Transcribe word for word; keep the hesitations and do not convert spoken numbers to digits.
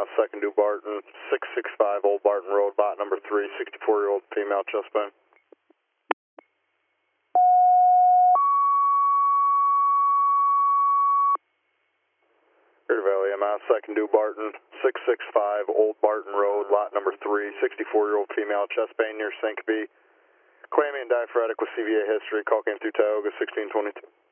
uh, second due Barton, six six five Old Barton Road, bot number three, sixty-four-year-old female chest pain. Clear Valley M S, second due Barton, six six five Old Barton Road, lot number three, sixty-four-year-old female chest pain near syncope. Clammy and diaphoretic with C V A history. Call came through Tioga sixteen twenty-two.